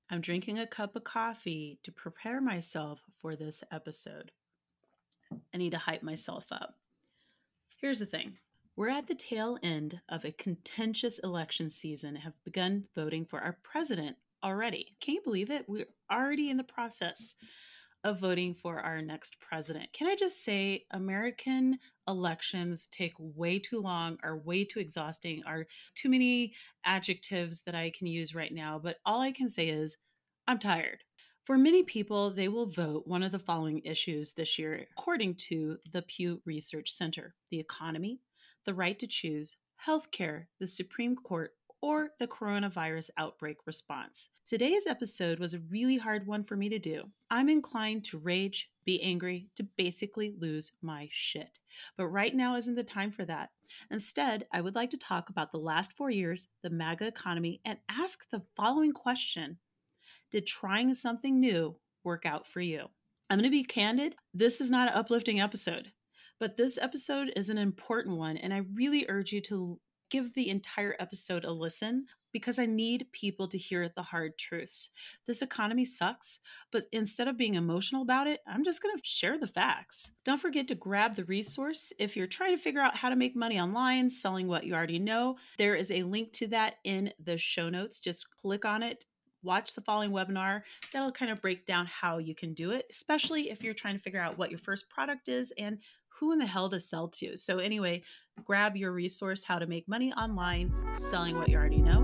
I'm drinking a cup of coffee to prepare myself for this episode. I need to hype myself up. Here's the thing. We're at the tail end of a contentious election season and have begun voting for our president already. Can you believe it? We're already in the process of voting for our next president. Can I just say, American elections take way too long, are way too exhausting, are too many adjectives that I can use right now. But all I can say is, I'm tired. For many people, they will vote one of the following issues this year, according to the Pew Research Center: the economy, the right to choose, healthcare, the Supreme Court, or the coronavirus outbreak response. Today's episode was a really hard one for me to do. I'm inclined to rage, be angry, to basically lose my shit. But right now isn't the time for that. Instead, I would like to talk about the last 4 years, the MAGA economy, and ask the following question: did trying something new work out for you? I'm going to be candid. This is not an uplifting episode, but this episode is an important one, and I really urge you to give the entire episode a listen because I need people to hear the hard truths. This economy sucks, but instead of being emotional about it, I'm just going to share the facts. Don't forget to grab the resource if you're trying to figure out how to make money online, selling what you already know. There is a link to that in the show notes. Just click on it. Watch the following webinar. That'll kind of break down how you can do it, especially if you're trying to figure out what your first product is and who in the hell to sell to. So anyway, grab your resource, How to Make Money Online, Selling What You Already Know.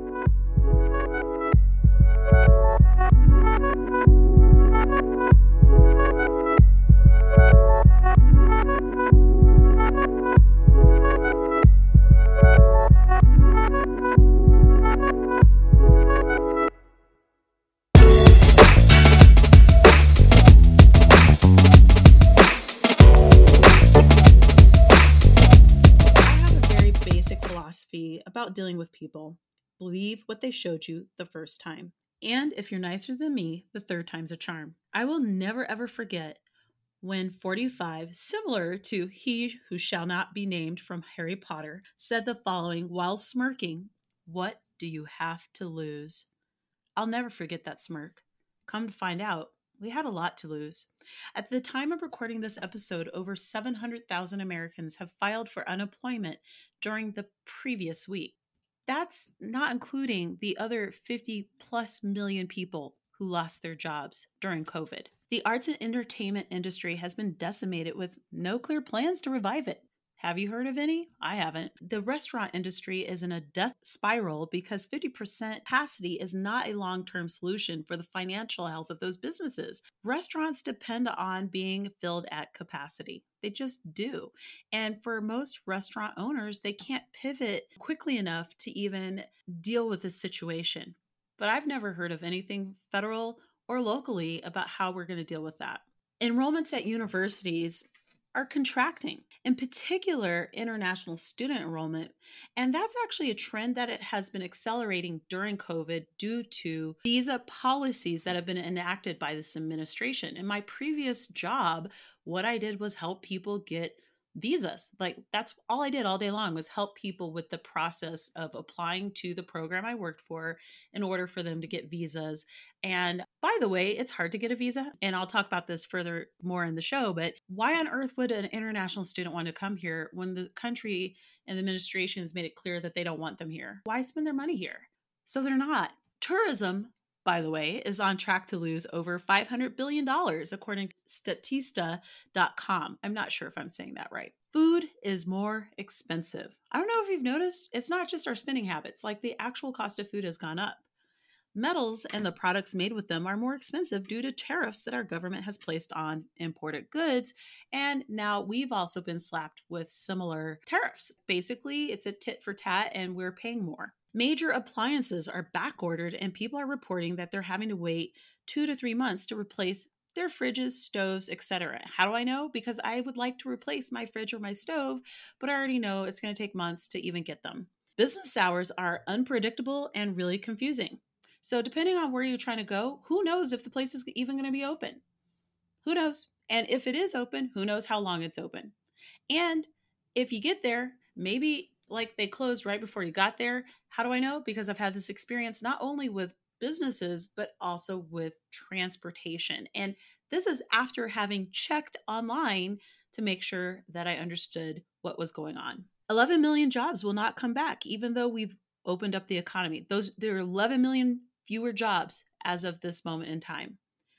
About dealing with people. Believe what they showed you the first time. And if you're nicer than me, the third time's a charm. I will never ever forget when 45, similar to he who shall not be named from Harry Potter, said the following while smirking: "What do you have to lose?" I'll never forget that smirk. Come to find out, we had a lot to lose. At the time of recording this episode, over 700,000 Americans have filed for unemployment during the previous week. That's not including the other 50 plus million people who lost their jobs during COVID. The arts and entertainment industry has been decimated with no clear plans to revive it. Have you heard of any? I haven't. The restaurant industry is in a death spiral because 50% capacity is not a long-term solution for the financial health of those businesses. Restaurants depend on being filled at capacity. They just do. And for most restaurant owners, they can't pivot quickly enough to even deal with this situation. But I've never heard of anything federal or locally about how we're going to deal with that. Enrollments at universities are contracting, in particular international student enrollment. And that's actually a trend that it has been accelerating during COVID due to visa policies that have been enacted by this administration. In my previous job, what I did was help people get visas. Like, that's all I did all day long, was help people with the process of applying to the program I worked for in order for them to get visas. And by the way, it's hard to get a visa. And I'll talk about this further more in the show, but why on earth would an international student want to come here when the country and the administration has made it clear that they don't want them here? Why spend their money here? So they're not. Tourism, by the way, is on track to lose over $500 billion, according to Statista.com. I'm not sure if I'm saying that right. Food is more expensive. I don't know if you've noticed, it's not just our spending habits, like the actual cost of food has gone up. Metals and the products made with them are more expensive due to tariffs that our government has placed on imported goods. And now we've also been slapped with similar tariffs. Basically, it's a tit for tat and we're paying more. Major appliances are back ordered and people are reporting that they're having to wait 2 to 3 months to replace their fridges, stoves, etc. How do I know? Because I would like to replace my fridge or my stove, but I already know it's going to take months to even get them. Business hours are unpredictable and really confusing. So depending on where you're trying to go, who knows if the place is even going to be open? Who knows? And if it is open, who knows how long it's open? And if you get there, maybe like they closed right before you got there. How do I know? Because I've had this experience not only with businesses, but also with transportation. And this is after having checked online to make sure that I understood what was going on. 11 million jobs will not come back, even though we've opened up the economy. There are 11 million fewer jobs as of this moment in time.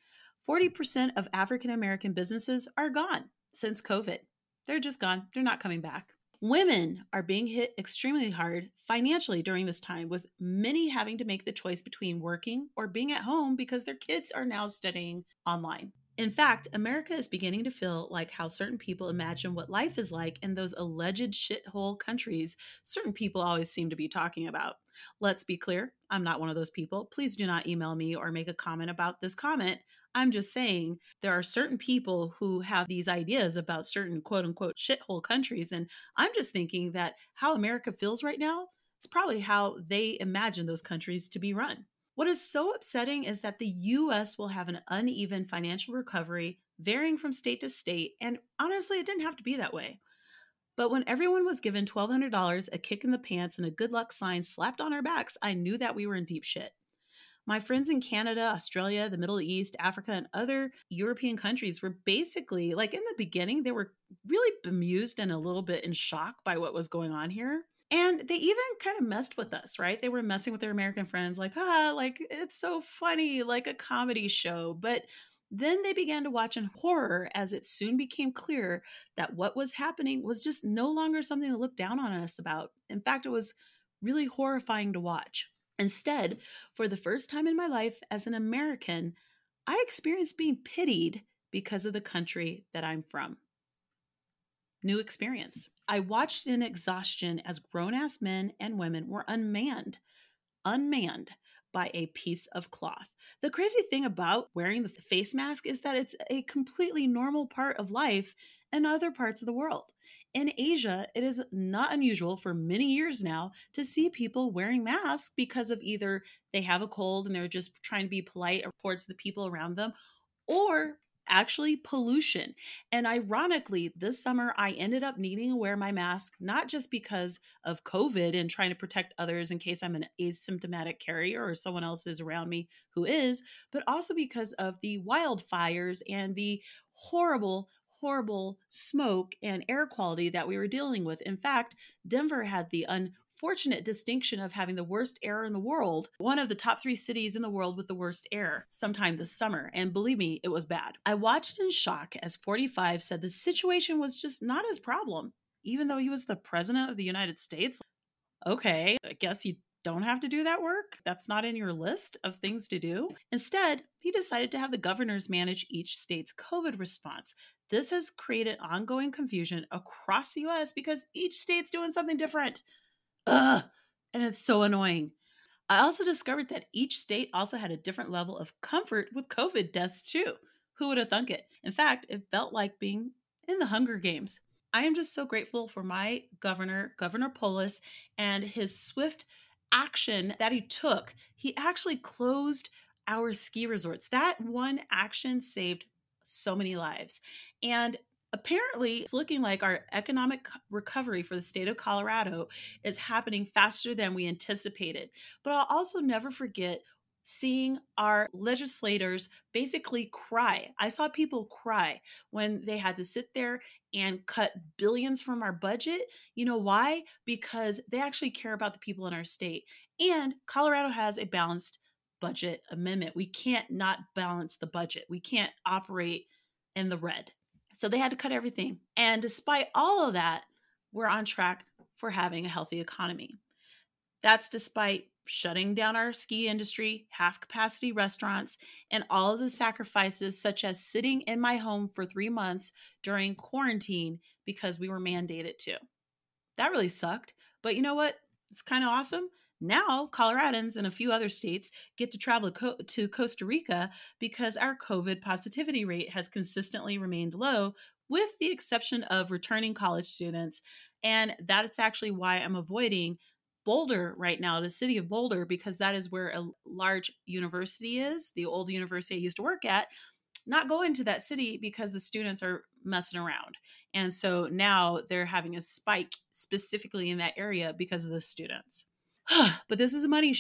40% of African American businesses are gone since COVID. They're just gone. They're not coming back. Women are being hit extremely hard financially during this time, with many having to make the choice between working or being at home because their kids are now studying online. In fact, America is beginning to feel like how certain people imagine what life is like in those alleged shithole countries certain people always seem to be talking about. Let's be clear, I'm not one of those people. Please do not email me or make a comment about this comment. I'm just saying there are certain people who have these ideas about certain quote unquote shithole countries. And I'm just thinking that how America feels right now is probably how they imagine those countries to be run. What is so upsetting is that the US will have an uneven financial recovery, varying from state to state. And honestly, it didn't have to be that way. But when everyone was given $1,200, a kick in the pants, and a good luck sign slapped on our backs, I knew that we were in deep shit. My friends in Canada, Australia, the Middle East, Africa, and other European countries were basically, like in the beginning, they were really bemused and a little bit in shock by what was going on here. And they even kind of messed with us, right? They were messing with their American friends, like, like it's so funny, like a comedy show. But then they began to watch in horror as it soon became clear that what was happening was just no longer something to look down on us about. In fact, it was really horrifying to watch. Instead, for the first time in my life as an American, I experienced being pitied because of the country that I'm from. New experience. I watched in exhaustion as grown-ass men and women were unmanned by a piece of cloth. The crazy thing about wearing the face mask is that it's a completely normal part of life in other parts of the world. In Asia, it is not unusual for many years now to see people wearing masks because of either they have a cold and they're just trying to be polite towards the people around them, or actually pollution. And ironically, this summer I ended up needing to wear my mask, not just because of COVID and trying to protect others in case I'm an asymptomatic carrier or someone else is around me who is, but also because of the wildfires and the horrible smoke and air quality that we were dealing with. In fact, Denver had the unfortunate distinction of having the worst air in the world, one of the top 3 cities in the world with the worst air sometime this summer. And believe me, it was bad. I watched in shock as 45 said the situation was just not his problem, even though he was the president of the United States. Okay, I guess you don't have to do that work. That's not in your list of things to do. Instead, he decided to have the governors manage each state's COVID response. This has created ongoing confusion across the US because each state's doing something different. Ugh, and it's so annoying. I also discovered that each state also had a different level of comfort with COVID deaths too. Who would have thunk it? In fact, it felt like being in the Hunger Games. I am just so grateful for my governor, Governor Polis, and his swift action that he took. He actually closed our ski resorts. That one action saved so many lives. And apparently, it's looking like our economic recovery for the state of Colorado is happening faster than we anticipated. But I'll also never forget seeing our legislators basically cry. I saw people cry when they had to sit there and cut billions from our budget. You know why? Because they actually care about the people in our state. And Colorado has a balanced budget amendment. We can't not balance the budget. We can't operate in the red. So they had to cut everything. And despite all of that, we're on track for having a healthy economy. That's despite shutting down our ski industry, half capacity restaurants, and all of the sacrifices, such as sitting in my home for 3 months during quarantine because we were mandated to. That really sucked. But you know what? It's kind of awesome. Now, Coloradans and a few other states get to travel to Costa Rica because our COVID positivity rate has consistently remained low, with the exception of returning college students. And that's actually why I'm avoiding Boulder right now, the city of Boulder, because that is where a large university is, the old university I used to work at. Not going to that city because the students are messing around. And so now they're having a spike specifically in that area because of the students. But this is a money show.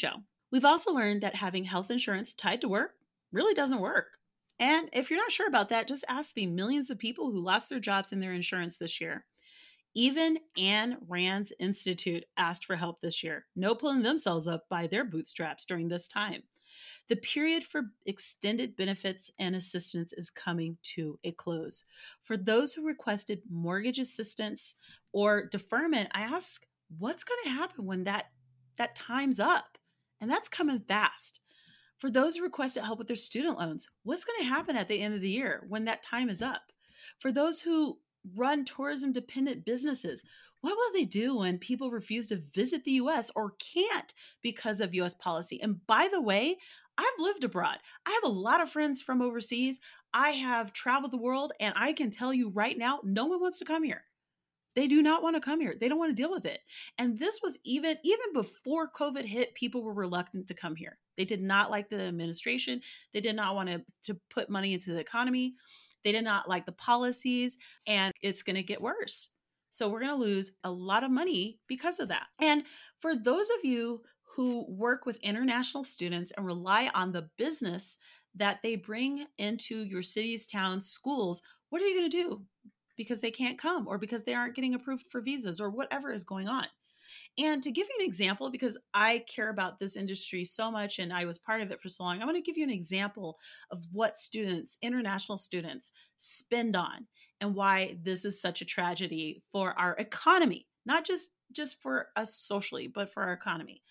We've also learned that having health insurance tied to work really doesn't work. And if you're not sure about that, just ask the millions of people who lost their jobs and their insurance this year. Even Ayn Rand's Institute asked for help this year, no pulling themselves up by their bootstraps during this time. The period for extended benefits and assistance is coming to a close. For those who requested mortgage assistance or deferment, I ask, what's going to happen when that time's up? And that's coming fast. For those who requested help with their student loans, what's going to happen at the end of the year when that time is up? For those who run tourism dependent businesses, what will they do when people refuse to visit the US or can't because of US policy? And by the way, I've lived abroad. I have a lot of friends from overseas. I have traveled the world, and I can tell you right now, no one wants to come here. They do not want to come here. They don't want to deal with it. And this was even before COVID hit, people were reluctant to come here. They did not like the administration. They did not want to put money into the economy. They did not like the policies, and it's going to get worse. So we're going to lose a lot of money because of that. And for those of you who work with international students and rely on the business that they bring into your cities, towns, schools, what are you going to do? Because they can't come or because they aren't getting approved for visas or whatever is going on. And to give you an example, because I care about this industry so much and I was part of it for so long, I want to give you an example of what students, international students, spend on and why this is such a tragedy for our economy, not just for us socially, but for our economy.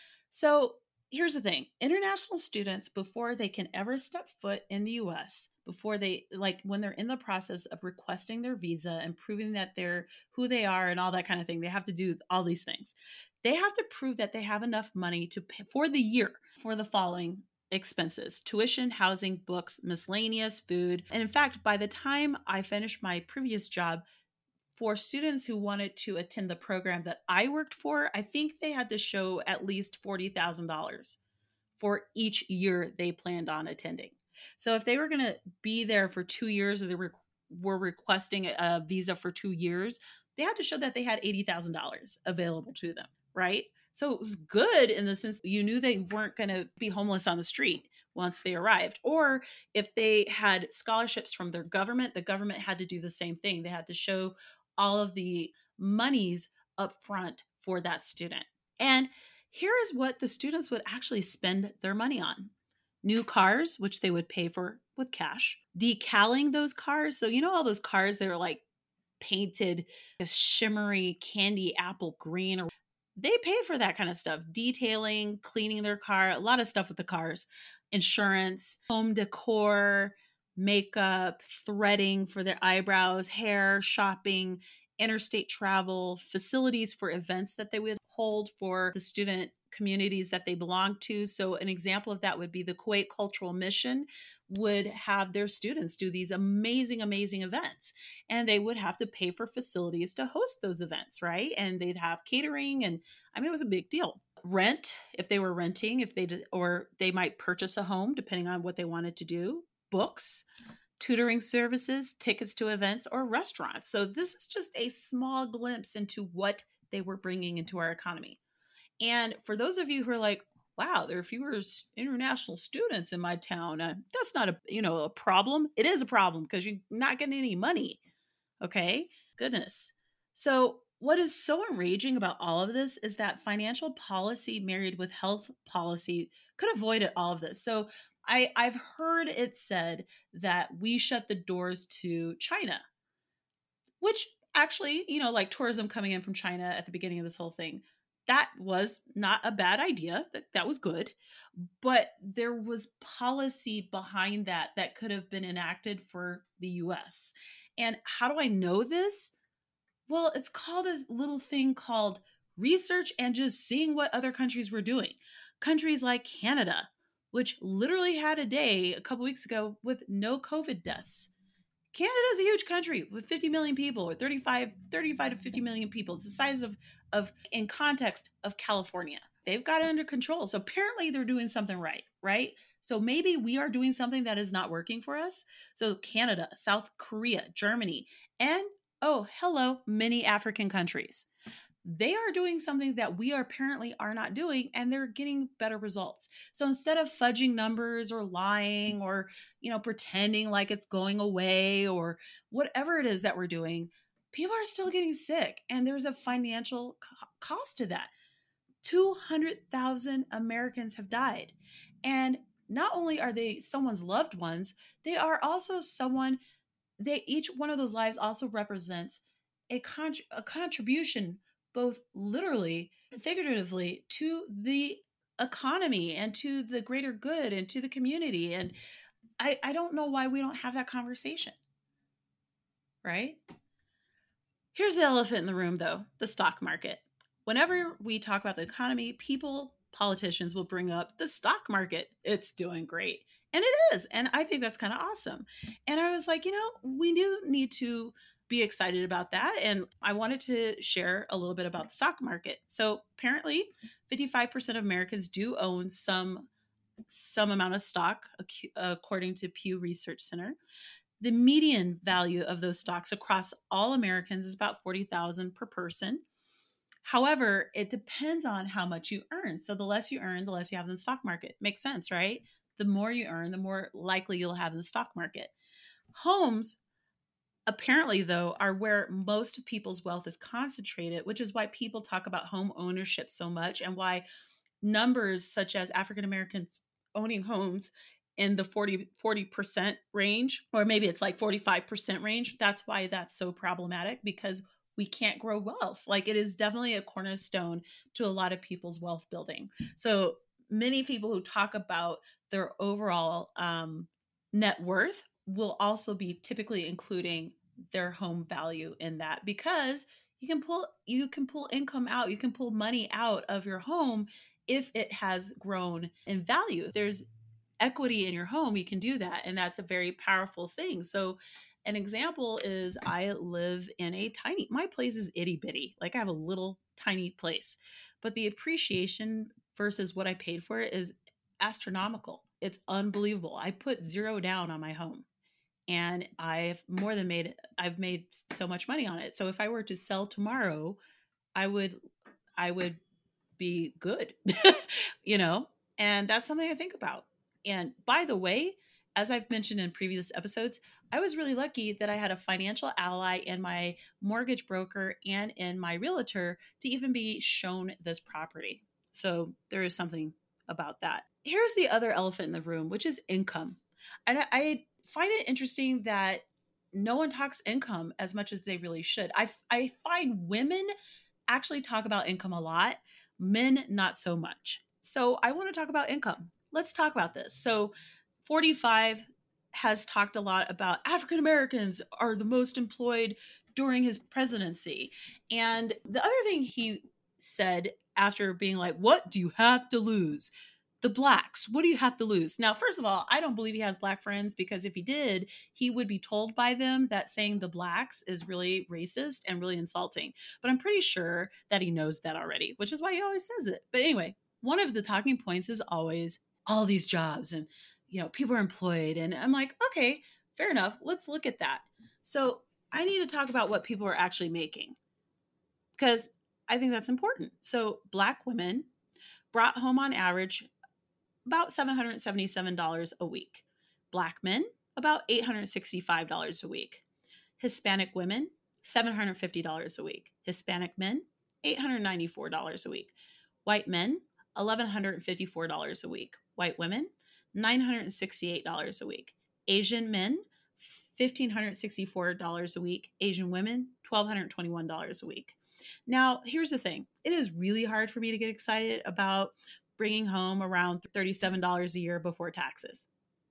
So here's the thing. International students, before they can ever step foot in the US, before they, like when they're in the process of requesting their visa and proving that they're who they are and all that kind of thing, they have to do all these things. They have to prove that they have enough money to pay for the year for the following expenses: tuition, housing, books, miscellaneous, food. And in fact, by the time I finished my previous job, for students who wanted to attend the program that I worked for, I think they had to show at least $40,000 for each year they planned on attending. So if they were going to be there for 2 years or they were requesting a visa for 2 years, they had to show that they had $80,000 available to them, right? So it was good in the sense that you knew they weren't going to be homeless on the street once they arrived. Or if they had scholarships from their government, the government had to do the same thing. They had to show all of the monies up front for that student. And here is what the students would actually spend their money on: new cars, which they would pay for with cash, decaling those cars. So, you know, all those cars that are like painted a shimmery candy apple green, or they pay for that kind of stuff, detailing, cleaning their car, a lot of stuff with the cars, insurance, home decor, makeup, threading for their eyebrows, hair, shopping, interstate travel, facilities for events that they would hold for the student communities that they belong to. So an example of that would be the Kuwait Cultural Mission would have their students do these amazing, amazing events. And they would have to pay for facilities to host those events, right? And they'd have catering. And I mean, it was a big deal. Rent, if they were renting, if they did, or they might purchase a home depending on what they wanted to do. Books, tutoring services, tickets to events, or restaurants. So this is just a small glimpse into what they were bringing into our economy. And for those of you who are like, wow, there are fewer international students in my town, that's not a problem. It is a problem because you're not getting any money. Okay, goodness. So what is so enraging about all of this is that financial policy married with health policy could avoid all of this. So I've heard it said that we shut the doors to China, which actually, like tourism coming in from China at the beginning of this whole thing, that was not a bad idea. That was good. But there was policy behind that could have been enacted for the US. And how do I know this? Well, it's called a little thing called research and just seeing what other countries were doing. Countries like Canada, which literally had a day a couple weeks ago with no COVID deaths. Canada is a huge country with 50 million people, or 35 to 50 million people. It's the size of in context of California. They've got it under control. So apparently they're doing something right? So maybe we are doing something that is not working for us. So Canada, South Korea, Germany, and oh, hello, many African countries. they are doing something that we apparently are not doing, and they're getting better results. So instead of fudging numbers or lying or, pretending like it's going away or whatever it is that we're doing, people are still getting sick, and there's a financial cost to that. 200,000 Americans have died. And not only are they someone's loved ones, they are also each one of those lives also represents a contribution, both literally and figuratively, to the economy and to the greater good and to the community. And I don't know why we don't have that conversation, right? Here's the elephant in the room, though: the stock market. Whenever we talk about the economy, politicians will bring up the stock market. It's doing great. And it is. And I think that's kind of awesome. And I was like, we do need to be excited about that. And I wanted to share a little bit about the stock market. So apparently, 55% of Americans do own some amount of stock, according to Pew Research Center. The median value of those stocks across all Americans is about 40,000 per person. However, it depends on how much you earn. So the less you earn, the less you have in the stock market. Makes sense, right? The more you earn, the more likely you'll have in the stock market. Homes, apparently, though, are where most of people's wealth is concentrated, which is why people talk about home ownership so much, and why numbers such as African Americans owning homes in the 40% range, or maybe it's like 45% range. That's why that's so problematic, because we can't grow wealth. Like, it is definitely a cornerstone to a lot of people's wealth building. So many people who talk about their overall net worth will also be typically including their home value in that, because you can pull income out, you can pull money out of your home if it has grown in value. There's equity in your home, you can do that. And that's a very powerful thing. So, an example is I live in my place is itty bitty. Like, I have a little tiny place, but the appreciation versus what I paid for it is astronomical. It's unbelievable. I put zero down on my home, and I've made so much money on it. So if I were to sell tomorrow, I would I would be good, you know? And that's something to think about. And by the way, as I've mentioned in previous episodes, I was really lucky that I had a financial ally in my mortgage broker and in my realtor to even be shown this property. So there is something about that. Here's the other elephant in the room, which is income. And I find it interesting that no one talks income as much as they really should. I find women actually talk about income a lot, men not so much. So I want to talk about income. Let's talk about this. So 45 has talked a lot about African Americans are the most employed during his presidency. And the other thing he said, after being like, what do you have to lose? The blacks, what do you have to lose? Now, first of all, I don't believe he has black friends, because if he did, he would be told by them that saying the blacks is really racist and really insulting. But I'm pretty sure that he knows that already, which is why he always says it. But anyway, one of the talking points is always all these jobs and, people are employed. And I'm like, okay, fair enough. Let's look at that. So I need to talk about what people are actually making, because I think that's important. So black women brought home on average about $777 a week. Black men, about $865 a week. Hispanic women, $750 a week. Hispanic men, $894 a week. White men, $1,154 a week. White women, $968 a week. Asian men, $1,564 a week. Asian women, $1,221 a week. Now, here's the thing. It is really hard for me to get excited about bringing home around $37 a year before taxes,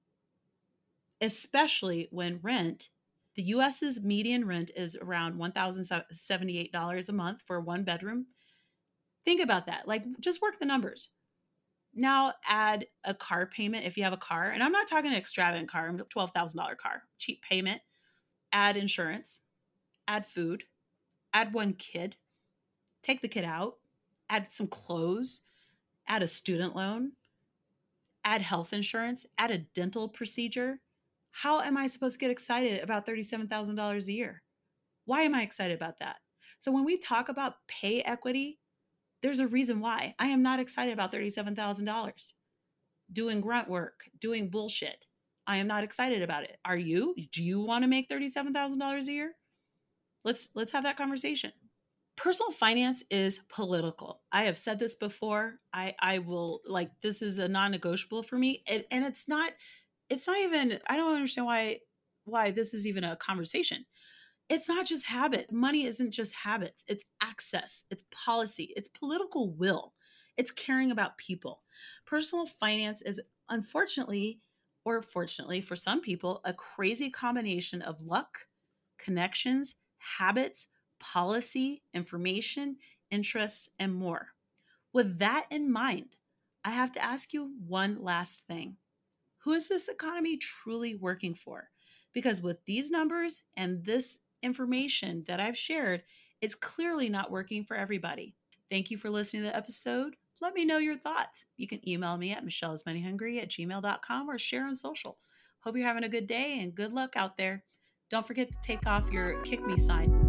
especially when the US's median rent is around $1,078 a month for one bedroom. Think about that. Like, just work the numbers. Now add a car payment if you have a car. And I'm not talking an extravagant car, I'm a $12,000 car, cheap payment. Add insurance, add food, add one kid, take the kid out, add some clothes, add a student loan, add health insurance, add a dental procedure. How am I supposed to get excited about $37,000 a year? Why am I excited about that? So when we talk about pay equity, there's a reason why. I am not excited about $37,000 doing grunt work, doing bullshit. I am not excited about it. Are you? Do you want to make $37,000 a year? Let's have that conversation. Personal finance is political. I have said this before. I will, like, this is a non-negotiable for me. And it's not even, I don't understand why this is even a conversation. It's not just habit. Money isn't just habits. It's access, it's policy, it's political will, it's caring about people. Personal finance is, unfortunately, or fortunately for some people, a crazy combination of luck, connections, habits, policy, information, interests, and more. With that in mind, I have to ask you one last thing. Who is this economy truly working for? Because with these numbers and this information that I've shared, it's clearly not working for everybody. Thank you for listening to the episode. Let me know your thoughts. You can email me at michellesmoneyhungry@gmail.com or share on social. Hope you're having a good day and good luck out there. Don't forget to take off your kick me sign.